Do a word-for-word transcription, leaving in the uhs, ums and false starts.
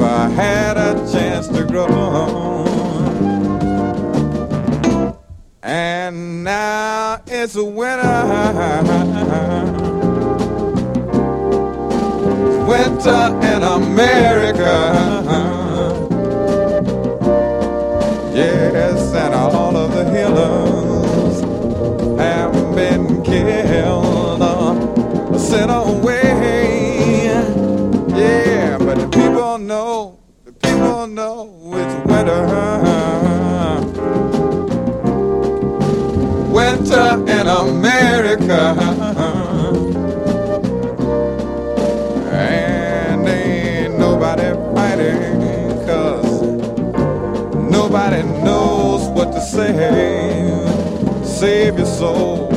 I had a chance to grow. And now it's winter. It's winter in America. Yes, and all of the healers have been killed or sent away. Yeah, but the people know, the people know it's winter. Winter in America. And ain't nobody fighting, 'cause nobody knows what to say. Save your soul.